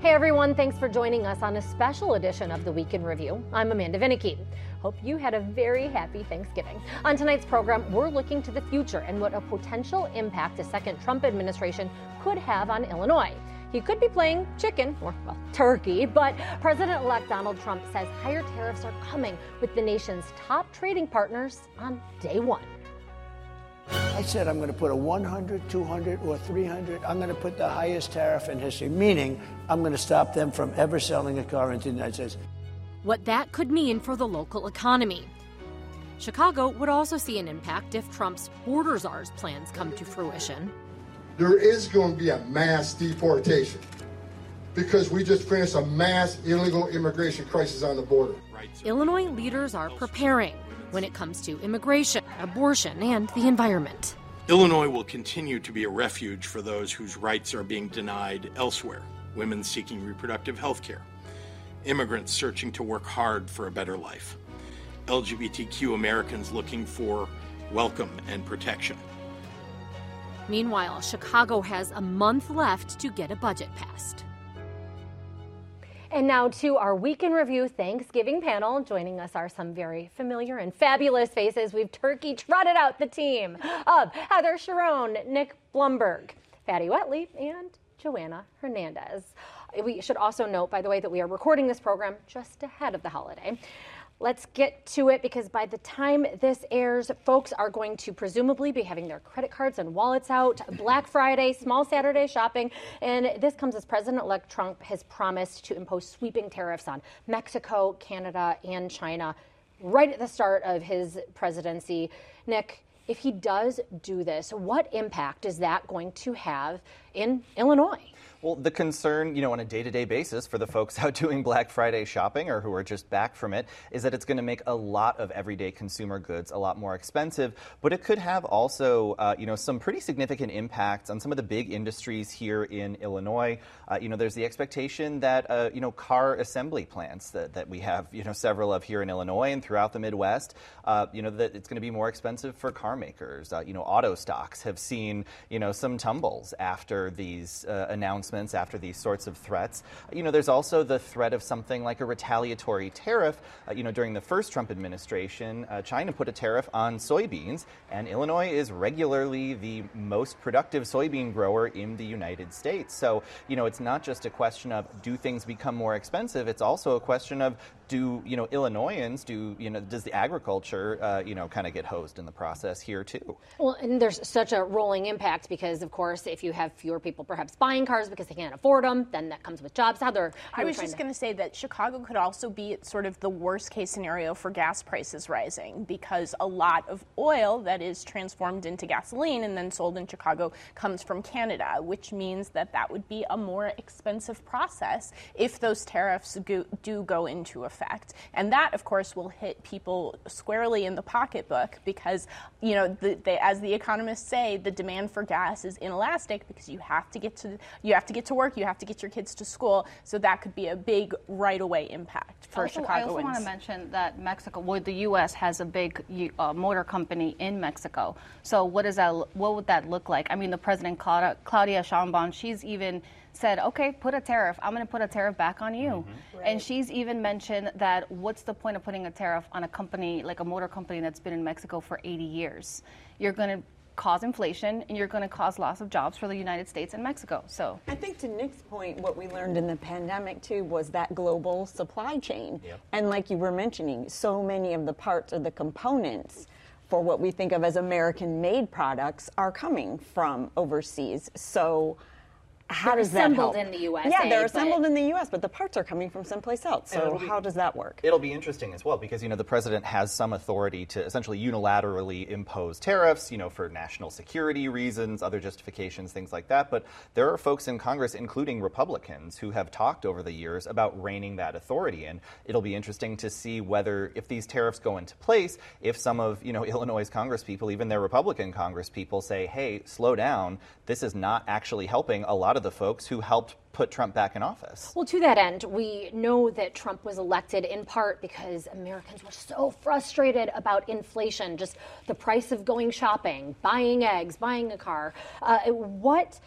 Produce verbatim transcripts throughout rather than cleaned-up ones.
Hey everyone, thanks for joining us on a special edition of the Week in Review. I'm Amanda Vinicky. Hope you had a very happy Thanksgiving. On tonight's program, we're looking to the future and what a potential impact a second Trump administration could have on Illinois. He could be playing chicken, or, well, turkey, but President-elect Donald Trump says higher tariffs are coming with the nation's top trading partners on day one. I said I'm going to put a one hundred, two hundred, or three hundred. I'm going to put the highest tariff in history, meaning I'm going to stop them from ever selling a car into the United States. What that could mean for the local economy. Chicago would also see an impact if Trump's border czar's plans come to fruition. There is going to be a mass deportation because we just finished a mass illegal immigration crisis on the border. Illinois leaders are preparing when it comes to immigration, abortion, and the environment. Illinois will continue to be a refuge for those whose rights are being denied elsewhere. Women seeking reproductive health care, immigrants searching to work hard for a better life, L G B T Q Americans looking for welcome and protection. Meanwhile, Chicago has a month left to get a budget passed. And now to our Week in Review Thanksgiving panel. Joining us are some very familiar and fabulous faces. We've turkey trotted out the team of Heather Cherone, Nick Blumberg, Fatty Whatley, and Joanna Hernandez. We should also note, by the way, that we are recording this program just ahead of the holiday. Let's get to it because by the time this airs, folks are going to presumably be having their credit cards and wallets out. Black Friday, small Saturday shopping. And this comes as President-elect Trump has promised to impose sweeping tariffs on Mexico, Canada, and China right at the start of his presidency. Nick, if he does do this, what impact is that going to have in Illinois? Well, the concern, you know, on a day-to-day basis for the folks out doing Black Friday shopping or who are just back from it is that it's going to make a lot of everyday consumer goods a lot more expensive. But it could have also, uh, you know, some pretty significant impacts on some of the big industries here in Illinois. Uh, you know, there's the expectation that, uh, you know, car assembly plants that, that we have, you know, several of here in Illinois and throughout the Midwest, uh, you know, that it's going to be more expensive for car makers. Uh, you know, auto stocks have seen, you know, some tumbles after these uh, announcements. After these sorts of threats. You know, there's also the threat of something like a retaliatory tariff. Uh, you know, during the first Trump administration, uh, China put a tariff on soybeans, and Illinois is regularly the most productive soybean grower in the United States. So, you know, it's not just a question of do things become more expensive, it's also a question of do, you know, Illinoisans, do, you know, does the agriculture, uh, you know, kind of get hosed in the process here too? Well, and there's such a rolling impact because, of course, if you have fewer people perhaps buying cars because they can't afford them, then that comes with jobs. How they're I was just going to say that Chicago could also be sort of the worst case scenario for gas prices rising because a lot of oil that is transformed into gasoline and then sold in Chicago comes from Canada, which means that that would be a more expensive process if those tariffs go, do go into effect. And that, of course, will hit people squarely in the pocketbook because, you know, the, they, as the economists say, the demand for gas is inelastic because you have to get to you have to get to work, you have to get your kids to school. So that could be a big right-away impact for also, Chicagoans. I also want to mention that Mexico, well, the U S has a big uh, motor company in Mexico. So what does that? What would that look like? I mean, the president Claudia, Claudia Sheinbaum, she's even said, okay, put a tariff. I'm going to put a tariff back on you. Mm-hmm. Right. And she's even mentioned that what's the point of putting a tariff on a company, like a motor company that's been in Mexico for eighty years? You're going to cause inflation and you're going to cause loss of jobs for the United States and Mexico. So I think to Nick's point, what we learned in the pandemic too was that global supply chain. Yep. And like you were mentioning, so many of the parts or the components for what we think of as American-made products are coming from overseas. So how they're does that help? Assembled in the U S A. Yeah, they're assembled in the U S, but the parts are coming from someplace else. So be, how does that work? It'll be interesting as well because, you know, the president has some authority to essentially unilaterally impose tariffs, you know, for national security reasons, other justifications, things like that. But there are folks in Congress, including Republicans, who have talked over the years about reining that authority. And it'll be interesting to see whether, if these tariffs go into place, if some of, you know, Illinois' Congress people, even their Republican Congress people, say, hey, slow down. This is not actually helping a lot of the folks who helped put Trump back in office. Well, to that end, we know that Trump was elected in part because Americans were so frustrated about inflation, just the price of going shopping, buying eggs, buying a car. Uh, what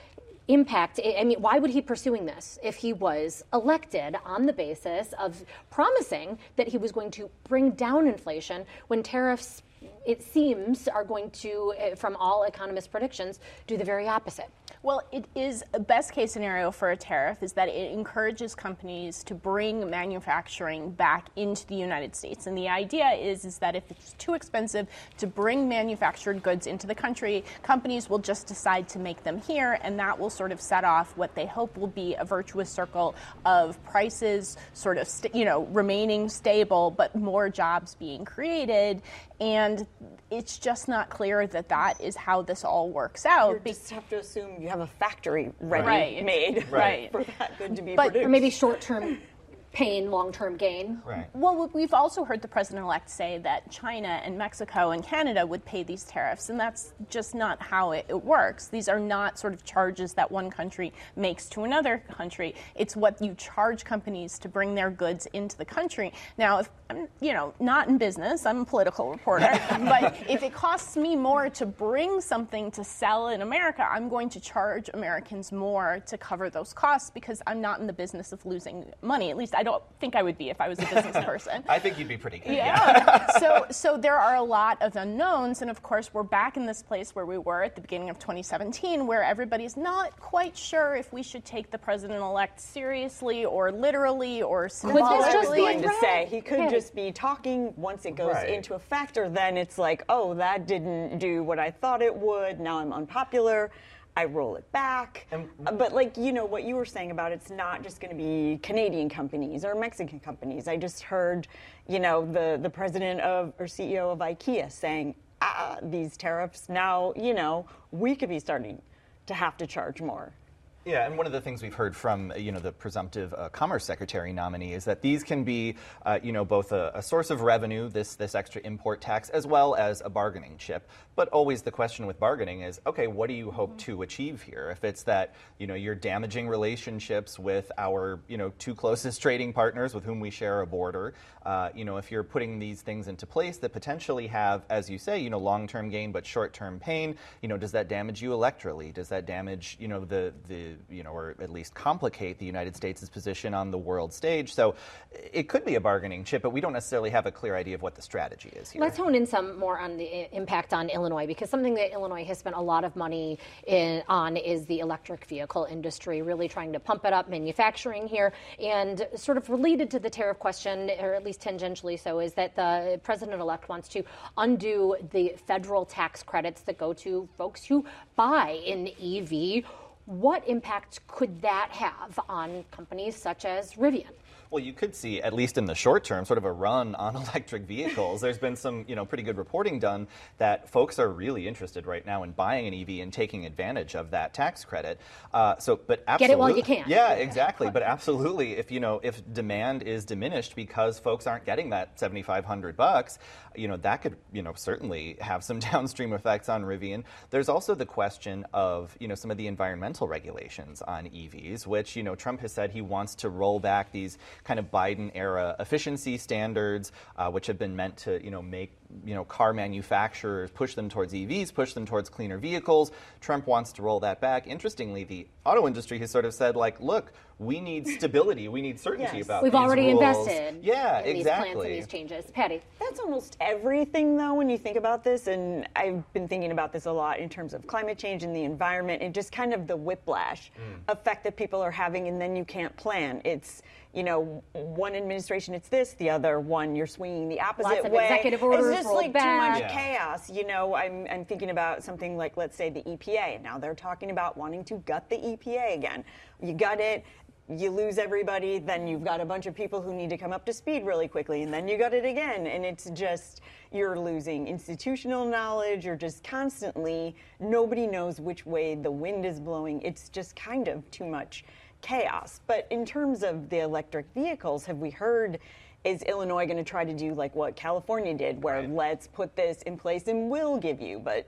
impact? I mean, why would he be pursuing this if he was elected on the basis of promising that he was going to bring down inflation when tariffs, it seems, are going to, from all economists' predictions, do the very opposite? Well, it is a best case scenario for a tariff is that it encourages companies to bring manufacturing back into the United States. And the idea is, is that if it's too expensive to bring manufactured goods into the country, companies will just decide to make them here, and that will sort of set off what they hope will be a virtuous circle of prices sort of, st- you know, remaining stable, but more jobs being created. And it's just not clear that that is how this all works out. You just have to assume you have a factory ready right. made right. for that good to be but, produced. Or maybe short-term pain, long-term gain. Right. Well, we've also heard the president-elect say that China and Mexico and Canada would pay these tariffs, and that's just not how it, it works. These are not sort of charges that one country makes to another country. It's what you charge companies to bring their goods into the country. Now, if I'm, you know, not in business, I'm a political reporter, but if it costs me more to bring something to sell in America, I'm going to charge Americans more to cover those costs because I'm not in the business of losing money. At least I don't think I would be if I was a business person. I think you'd be pretty good. Yeah. so, so there are a lot of unknowns, and of course, we're back in this place where we were at the beginning of twenty seventeen, where everybody's not quite sure if we should take the president-elect seriously or literally or symbolically. That's what I was going to say. He could Yeah. just be talking. Once it goes Right. into a factor, then it's like, oh, that didn't do what I thought it would. Now I'm unpopular. I roll it back. And- Uh, but like, you know, what you were saying about it's not just going to be Canadian companies or Mexican companies. I just heard, you know, the, the president of or C E O of IKEA saying, ah, these tariffs now, you know, we could be starting to have to charge more. Yeah, and one of the things we've heard from, you know, the presumptive uh, Commerce Secretary nominee is that these can be, uh, you know, both a, a source of revenue, this this extra import tax, as well as a bargaining chip. But always the question with bargaining is, okay, what do you hope to achieve here? If it's that, you know, you're damaging relationships with our, you know, two closest trading partners with whom we share a border, uh, you know, if you're putting these things into place that potentially have, as you say, you know, long-term gain but short-term pain, you know, does that damage you electorally? Does that damage, you know, the the you know, or at least complicate the United States' position on the world stage? So it could be a bargaining chip, but we don't necessarily have a clear idea of what the strategy is here. Let's hone in some more on the impact on Illinois, because something that Illinois has spent a lot of money in, on is the electric vehicle industry, really trying to pump it up, manufacturing here. And sort of related to the tariff question, or at least tangentially so, is that the president-elect wants to undo the federal tax credits that go to folks who buy an E V. What impact could that have on companies such as Rivian? Well, you could see, at least in the short term, sort of a run on electric vehicles. There's been some, you know, pretty good reporting done that folks are really interested right now in buying an E V and taking advantage of that tax credit. Uh, so, but absolutely, get it while you can. Yeah, exactly. But absolutely, if you know, if demand is diminished because folks aren't getting that seventy-five hundred bucks, you know, that could, you know, certainly have some downstream effects on Rivian. There's also the question of, you know, some of the environmental regulations on E Vs, which, you know, Trump has said he wants to roll back these kind of Biden-era efficiency standards, uh, which have been meant to, you know, make, you know, car manufacturers push them towards E Vs, push them towards cleaner vehicles. Trump wants to roll that back. Interestingly, the auto industry has sort of said, like, look, we need stability, we need certainty Yes. about We've these already rules. invested Yeah, in exactly. these plans and these changes. Patty? That's almost everything, though, when you think about this. And I've been thinking about this a lot in terms of climate change and the environment and just kind of the whiplash Mm. effect that people are having, and then you can't plan. It's, you know, one administration it's this, the other one you're swinging the opposite Lots of way. executive orders it's just rolled like back. too much Yeah. chaos. You know, I'm, I'm thinking about something like, let's say, the E P A. Now they're talking about wanting to gut the E P A again. You gut it. You lose everybody, then you've got a bunch of people who need to come up to speed really quickly, and then you got it again. And it's just, you're losing institutional knowledge, you're just constantly, nobody knows which way the wind is blowing. It's just kind of too much chaos. But in terms of the electric vehicles, have we heard, is Illinois going to try to do like what California did, where Right. let's put this in place and we'll give you, but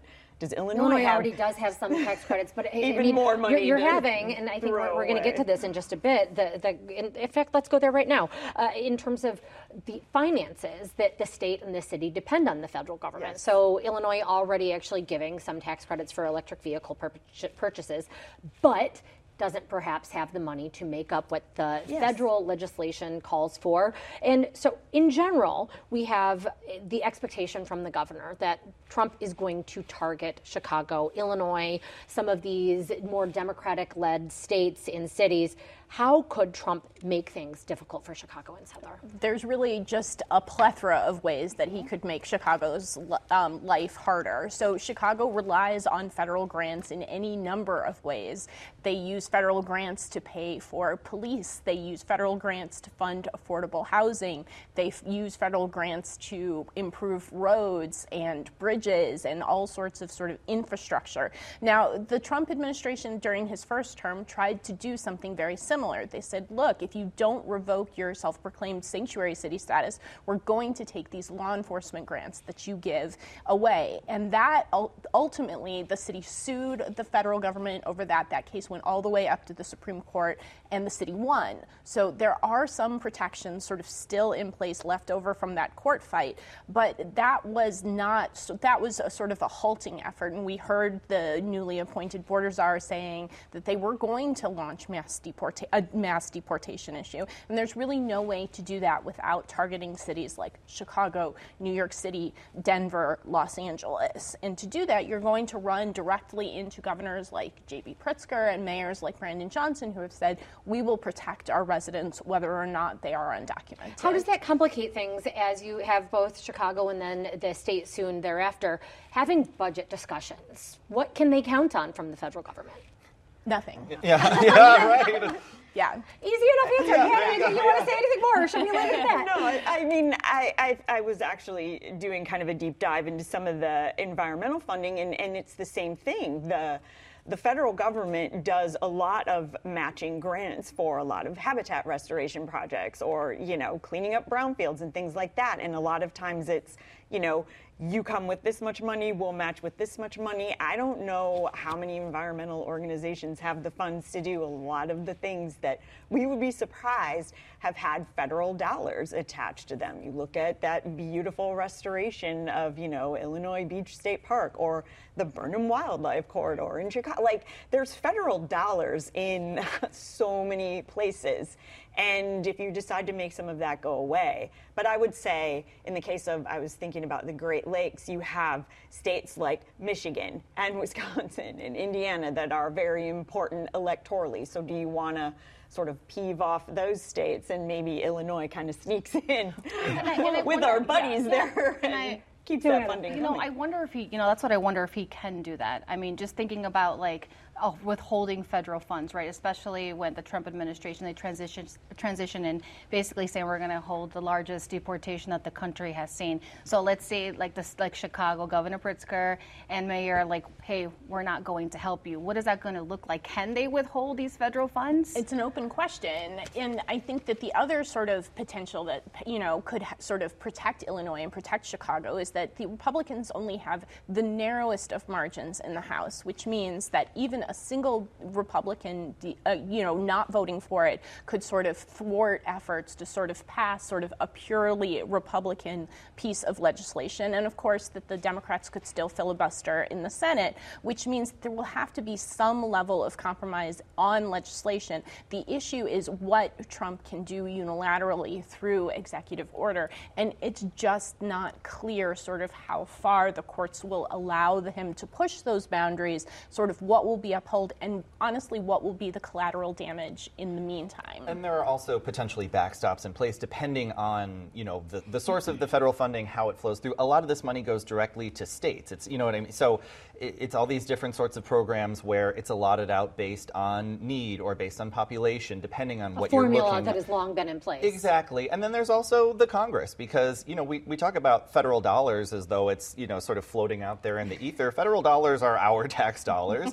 Does Illinois, Illinois have already does have some tax credits, but even I mean, more money you're, you're to having, and I think we're, we're going to get to away. this in just a bit. The, the, in, in fact, let's go there right now. Uh, in terms of the finances that the state and the city depend on the federal government. Yes. So Illinois already actually giving some tax credits for electric vehicle pur- purchases, but doesn't perhaps have the money to make up what the Yes. federal legislation calls for. And so in general, we have the expectation from the governor that Trump is going to target Chicago, Illinois, some of these more Democratic-led states and cities. How could Trump make things difficult for Chicagoans, Heather? There's really just a plethora of ways that he could make Chicago's um, life harder. So Chicago relies on federal grants in any number of ways. They use federal grants to pay for police. They use federal grants to fund affordable housing. They f- use federal grants to improve roads and bridges and all sorts of sort of infrastructure. Now, the Trump administration during his first term tried to do something very similar. They said, look, if you don't revoke your self-proclaimed sanctuary city status, we're going to take these law enforcement grants that you give away. And that ultimately, the city sued the federal government over that. That case went all the way up to the Supreme Court, and the city won. So there are some protections sort of still in place left over from that court fight, but that was not, so that was a sort of a halting effort. And we heard the newly appointed border czar saying that they were going to launch mass deportation. A mass deportation issue. And there's really no way to do that without targeting cities like Chicago, New York City, Denver, Los Angeles. And to do that, you're going to run directly into governors like J B Pritzker and mayors like Brandon Johnson, who have said, we will protect our residents whether or not they are undocumented. How does that complicate things as you have both Chicago and then the state soon thereafter having budget discussions? What can they count on from the federal government? Nothing. Yeah, yeah, right. Yeah. Easy enough answer. Yeah, you, you want to say anything more? Or should we leave it at that? No, I, I mean, I, I I was actually doing kind of a deep dive into some of the environmental funding, and, and it's the same thing. The The federal government does a lot of matching grants for a lot of habitat restoration projects or, you know, cleaning up brownfields and things like that. And a lot of times it's, you know, you come with this much money, we'll match with this much money. I don't know how many environmental organizations have the funds to do a lot of the things that we would be surprised have had federal dollars attached to them. You look at that beautiful restoration of, you know, Illinois Beach State Park or the Burnham Wildlife Corridor in Chicago. Like, there's federal dollars in so many places. And if you decide to make some of that go away, but I would say in the case of, I was thinking about the Great Lakes, you have states like Michigan and Wisconsin and Indiana that are very important electorally. So do you want to sort of peeve off those states, and maybe Illinois kind of sneaks in and I, and I with wonder, our buddies yeah, there and and I, keeps that funding You know, coming. I wonder if he, you know, that's what I wonder if he can do that. I mean, just thinking about like oh, withholding federal funds, right? Especially when the Trump administration, they transition, transition and basically saying we're going to hold the largest deportation that the country has seen. So let's say like this, like Chicago, Governor Pritzker and Mayor are like, hey, we're not going to help you. What is that going to look like? Can they withhold these federal funds? It's an open question. And I think that the other sort of potential that, you know, could ha- sort of protect Illinois and protect Chicago is that the Republicans only have the narrowest of margins in the House, which means that even a single Republican, uh, you know, not voting for it could sort of thwart efforts to sort of pass sort of a purely Republican piece of legislation. And of course, that the Democrats could still filibuster in the Senate, which means there will have to be some level of compromise on legislation. The issue is what Trump can do unilaterally through executive order. And it's just not clear sort of how far the courts will allow him to push those boundaries, sort of what will be upheld, and honestly, what will be the collateral damage in the meantime. And there are also potentially backstops in place depending on, you know, the, the source of the federal funding, how it flows through. A lot of this money goes directly to states. It's, you know what I mean? So it, it's all these different sorts of programs where it's allotted out based on need or based on population, depending on A what you're looking at. formula that has long been in place. Exactly. And then there's also the Congress, because, you know, we, we talk about federal dollars as though it's, you know, sort of floating out there in the ether. Federal dollars are our tax dollars, and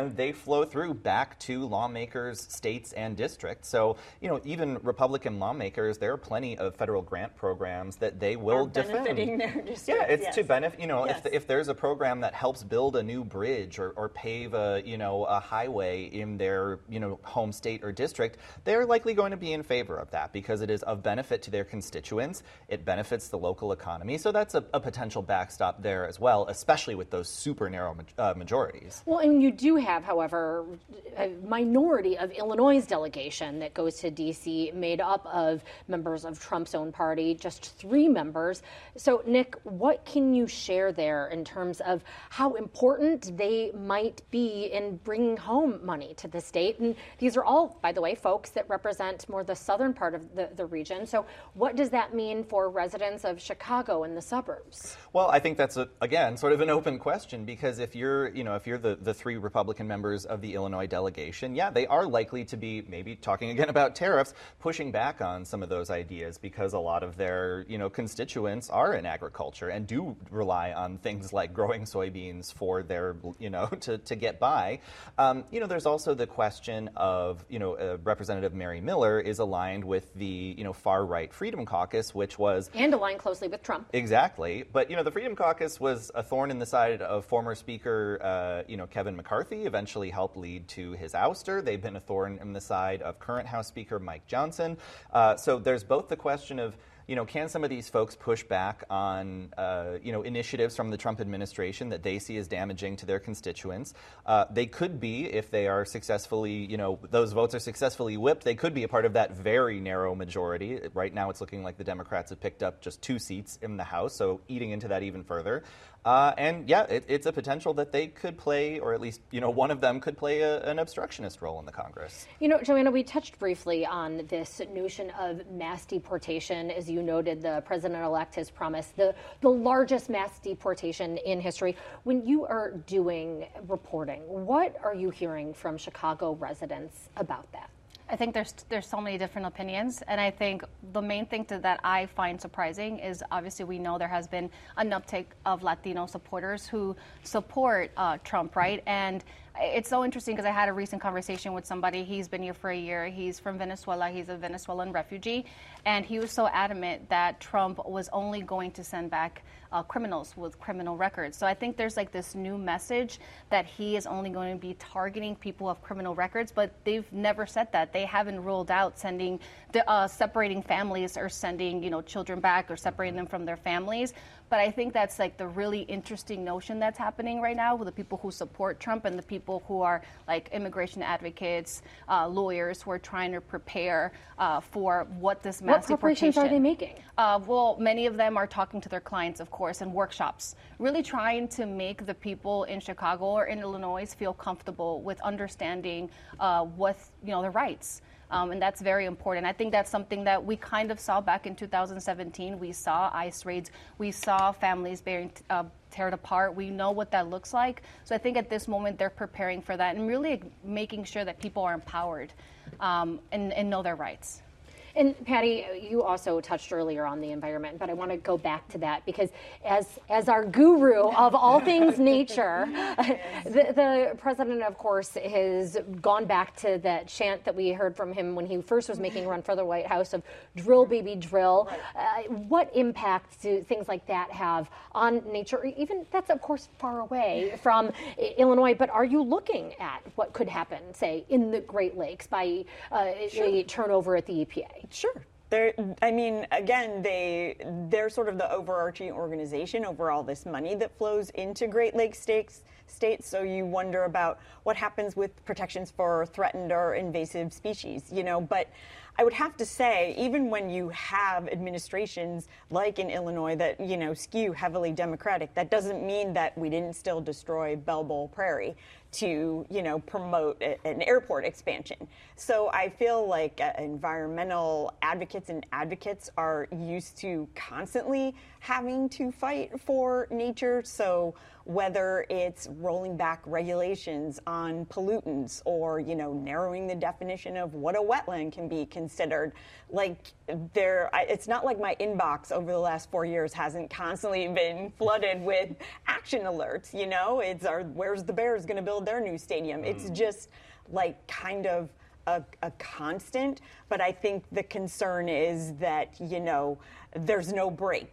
and they flow through back to lawmakers, states, and districts. So, you know, even Republican lawmakers, there are plenty of federal grant programs that they will are defend. benefiting their districts. Yeah, it's yes. to benefit, you know, yes. if, if there's a program that helps build a new bridge or, or pave a, you know, a highway in their, you know, home state or district, they're likely going to be in favor of that because it is of benefit to their constituents. It benefits the local economy. So that's a, a potential backstop there as well, especially with those super narrow uh, majorities. Well, and you do have, however, a minority of Illinois' delegation that goes to D C made up of members of Trump's own party, just three members. So, Nick, what can you share there in terms of how important they might be in bringing home money to the state? And these are all, by the way, folks that represent more the southern part of the, the region. So what does that mean for residents of Chicago and the suburbs? Well, I think that's, a, again, sort of an open question because if you're, you know, if you're the, the three Republican members of the Illinois delegation, yeah, they are likely to be maybe talking again about tariffs, pushing back on some of those ideas because a lot of their, you know, constituents are in agriculture and do rely on things like growing soybeans for their, you know, to, to get by. Um, you know, there's also the question of, you know, uh, Representative Mary Miller is aligned with the, you know, far-right Freedom Caucus, which was... And aligned closely with Trump. Exactly. But, you know, the Freedom Caucus was a thorn in the side of former Speaker, uh, you know, Kevin McCarthy, eventually helped lead to his ouster. They've been a thorn in the side of current House Speaker Mike Johnson. Uh, so there's both the question of, you know, can some of these folks push back on, uh, you know, initiatives from the Trump administration that they see as damaging to their constituents? Uh, they could be, if they are successfully, you know, those votes are successfully whipped, they could be a part of that very narrow majority. Right now it's looking like the Democrats have picked up just two seats in the House, so eating into that even further. Uh, and yeah, it, it's a potential that they could play, or at least, you know, one of them could play a, an obstructionist role in the Congress. You know, Joanna, we touched briefly on this notion of mass deportation. As you noted, the president-elect has promised the, the largest mass deportation in history. When you are doing reporting, what are you hearing from Chicago residents about that? I think there's there's so many different opinions, and I think the main thing to, that I find surprising is obviously we know there has been an uptake of Latino supporters who support uh, Trump, right? And it's so interesting because I had a recent conversation with somebody. He's been here for a year. He's from Venezuela. He's a Venezuelan refugee. And he was so adamant that Trump was only going to send back uh, criminals with criminal records. So I think there's like this new message that he is only going to be targeting people of criminal records, but they've never said that. They haven't ruled out sending, the, uh, separating families or sending, you know, children back or separating them from their families. But I think that's like the really interesting notion that's happening right now with the people who support Trump and the people who are like immigration advocates, uh, lawyers who are trying to prepare uh, for what this mass What preparations deportation. are they making? Uh, well, many of them are talking to their clients, of course, in workshops, really trying to make the people in Chicago or in Illinois feel comfortable with understanding uh, what, you know, their rights. Um, and that's very important. I think that's something that we kind of saw back in two thousand seventeen. We saw ICE raids. We saw families being uh, teared apart. We know what that looks like. So I think at this moment they're preparing for that and really making sure that people are empowered um, and, and know their rights. And Patty, you also touched earlier on the environment, but I want to go back to that because as as our guru of all things nature, the, the president, of course, has gone back to that chant that we heard from him when he first was making a run for the White House of drill, baby, drill. Uh, what impact do things like that have on nature? Even that's, of course, far away from Illinois, but are you looking at what could happen, say, in the Great Lakes by uh, sure. a turnover at the E P A? Sure. They're, I mean, again, they, they're sort of the overarching organization over all this money that flows into Great Lakes states, states. So you wonder about what happens with protections for threatened or invasive species, you know. But I would have to say, even when you have administrations like in Illinois that, you know, skew heavily Democratic, that doesn't mean that we didn't still destroy Belle Bowl Prairie to, you know, promote a, an airport expansion. So I feel like uh, environmental advocates and advocates are used to constantly having to fight for nature. So whether it's rolling back regulations on pollutants or, you know, narrowing the definition of what a wetland can be considered, like there, it's not like my inbox over the last four years hasn't constantly been flooded with action alerts. You know, it's our, where's the Bears going to build build their new stadium. Mm. It's just like kind of a, a constant. But I think the concern is that, you know, there's no break.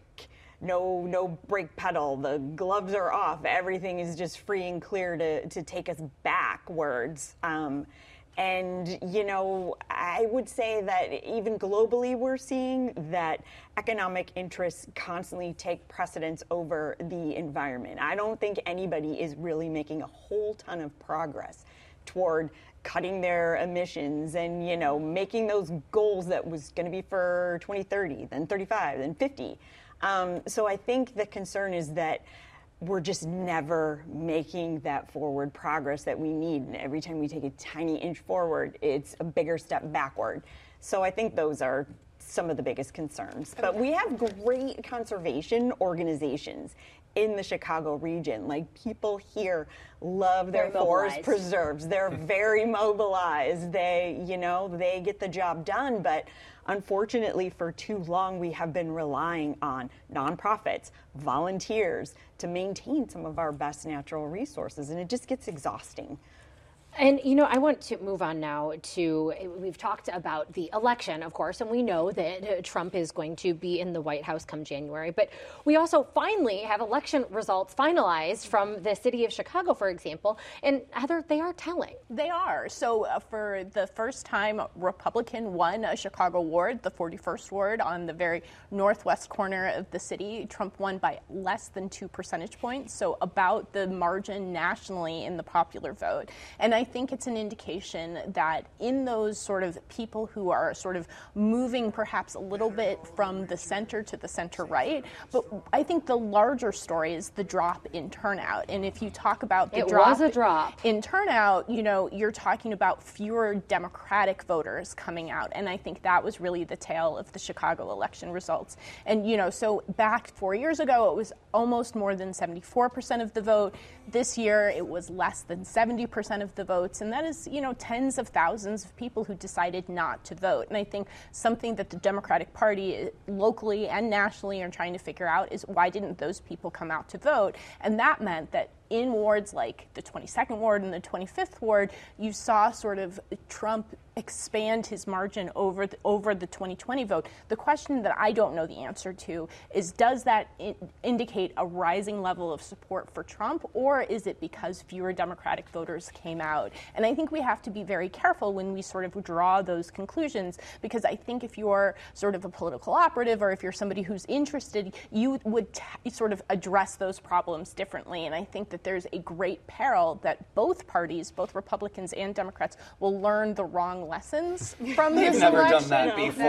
No, no brake pedal. The gloves are off. Everything is just free and clear to, to take us backwards. Um, and, you know, I would say that even globally we're seeing that economic interests constantly take precedence over the environment. I don't think anybody is really making a whole ton of progress toward cutting their emissions and, you know, making those goals that was going to be for twenty thirty, then thirty-five, then fifty. Um, so I think the concern is that we're just never making that forward progress that we need. And every time we take a tiny inch forward, it's a bigger step backward. So I think those are some of the biggest concerns. But we have great conservation organizations in the Chicago region. Like, people here love their forest preserves. They're very mobilized. They, you know, they get the job done. But unfortunately, for too long, we have been relying on nonprofits, volunteers to maintain some of our best natural resources, and it just gets exhausting. And, you know, I want to move on now to, we've talked about the election, of course, and we know that Trump is going to be in the White House come January. But we also finally have election results finalized from the city of Chicago, for example. And Heather, they are telling. They are. So uh, for the first time, Republican won a Chicago ward, the forty-first ward on the very northwest corner of the city. Trump won by less than two percentage points, so about the margin nationally in the popular vote. And I think it's an indication that in those sort of people who are sort of moving perhaps a little bit from the center to the center right, but I think the larger story is the drop in turnout. And if you talk about the it drop, was a drop in turnout, you know, you're talking about fewer Democratic voters coming out. And I think that was really the tale of the Chicago election results. And, you know, so back four years ago, it was almost more than seventy-four percent of the vote. This year, it was less than seventy percent of the votes. And that is, you know, tens of thousands of people who decided not to vote. And I think something that the Democratic Party locally and nationally are trying to figure out is why didn't those people come out to vote? And that meant that in wards like the twenty-second ward and the twenty-fifth ward, you saw sort of Trump expand his margin over the, over the twenty twenty vote. The question that I don't know the answer to is, does that in, indicate a rising level of support for Trump, or is it because fewer Democratic voters came out? And I think we have to be very careful when we sort of draw those conclusions, because I think if you're sort of a political operative or if you're somebody who's interested, you would t- sort of address those problems differently. And I think that there's a great peril that both parties, both Republicans and Democrats, will learn the wrong lessons from this You've never election. done that before.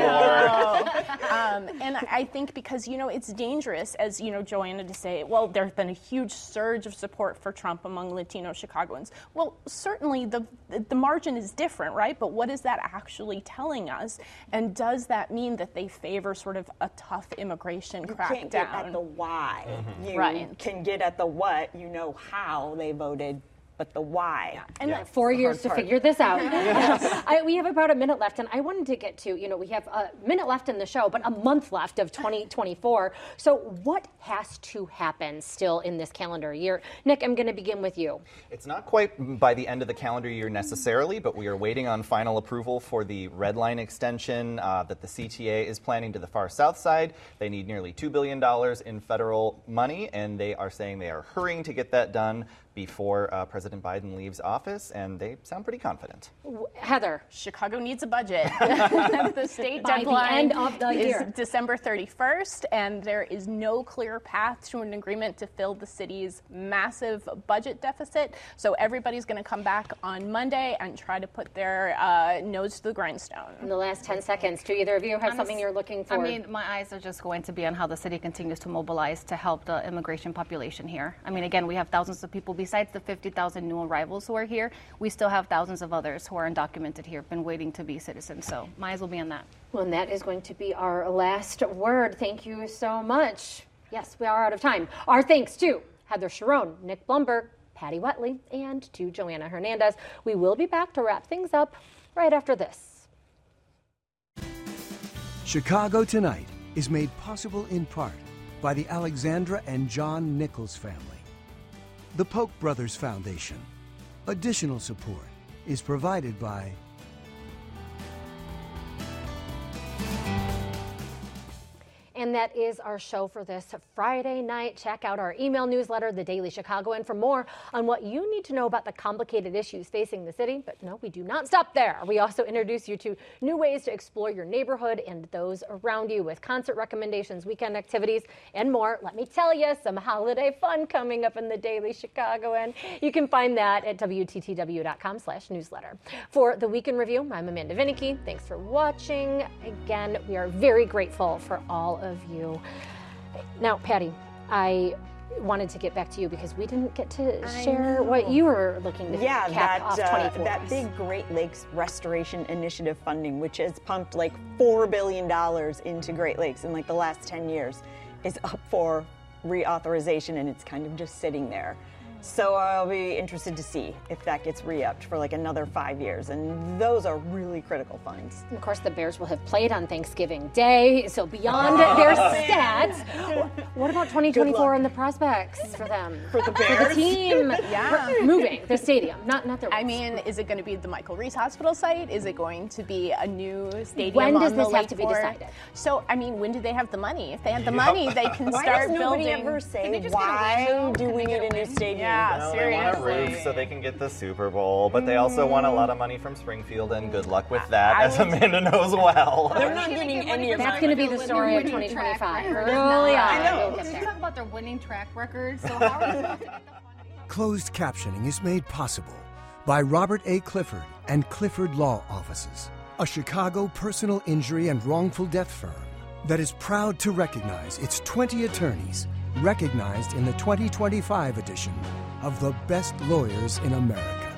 No. um, and I think because, you know, it's dangerous, as, you know, Joanna to say, well, there's been a huge surge of support for Trump among Latino Chicagoans. Well, certainly the the margin is different, right? But what is that actually telling us? And does that mean that they favor sort of a tough immigration crackdown? You can't get at the why. Mm-hmm. You right. can get at the what. You know how they voted, but the why. Yeah. And yeah. four years to part. figure this out. I, we have about a minute left, and I wanted to get to, you know, we have a minute left in the show, but a month left of twenty twenty-four. So what has to happen still in this calendar year? Nick, I'm going to begin with you. It's not quite by the end of the calendar year necessarily, but we are waiting on final approval for the Red Line extension uh, that the C T A is planning to the far south side. They need nearly two billion dollars in federal money, and they are saying they are hurrying to get that done before uh, President Biden leaves office, and they sound pretty confident. Heather. Chicago needs a budget. The state By deadline the end of the is year. December thirty-first, and there is no clear path to an agreement to fill the city's massive budget deficit. So everybody's going to come back on Monday and try to put their uh, nose to the grindstone. In the last ten seconds, do either of you have I'm something you're looking for? I mean, my eyes are just going to be on how the city continues to mobilize to help the immigration population here. I mean, again, we have thousands of people. Besides the fifty thousand new arrivals who are here, we still have thousands of others who are undocumented here, been waiting to be citizens. So my eyes will be on that. Well, and that is going to be our last word. Thank you so much. Yes, we are out of time. Our thanks to Heather Cherone, Nick Blumberg, Patty Wetley, and to Joanna Hernandez. We will be back to wrap things up right after this. Chicago Tonight is made possible in part by the Alexandra and John Nichols family, the Polk Brothers Foundation, Additional support is provided by And that is our show for this Friday night. Check out our email newsletter, The Daily Chicagoan, for more on what you need to know about the complicated issues facing the city. But no, we do not stop there. We also introduce you to new ways to explore your neighborhood and those around you with concert recommendations, weekend activities, and more. Let me tell you, some holiday fun coming up in The Daily Chicagoan. You can find that at W T T W dot com slash newsletter. For the Week in Review, I'm Amanda Vinicky. Thanks for watching. Again, we are very grateful for all of you. Now, Patty, I wanted to get back to you because we didn't get to I share know. what you were looking to yeah, cap that, off uh, twenty-four. that big Great Lakes Restoration Initiative funding, which has pumped like four billion dollars into Great Lakes in like the last ten years, is up for reauthorization, and it's kind of just sitting there. So I'll be interested to see if that gets re-upped for like another five years. And those are really critical funds. And of course, the Bears will have played on Thanksgiving Day. So beyond oh, their stats, what about twenty twenty-four and the prospects for them? For the Bears? For the team. Yeah. Moving the stadium, not, not their I roles. mean, is it going to be the Michael Reese Hospital site? Is it going to be a new stadium When does on this the have to be lakefront? decided? So, I mean, when do they have the money? If they had the money, they can Why start does nobody building. ever say, Can they just get a why window? do Can we they need get a a new win? stadium? Yeah, No, they seriously. want a roof so they can get the Super Bowl, but they also want a lot of money from Springfield, and good luck with that, I as would- Amanda knows well. They're not getting any of That's that. going to be the story of twenty twenty-five. Early on. I know. Can we talk about their winning track record? So how are they supposed to get the funding? Closed captioning is made possible by Robert A. Clifford and Clifford Law Offices, a Chicago personal injury and wrongful death firm that is proud to recognize its twenty attorneys recognized in the twenty twenty-five edition of the Best Lawyers in America.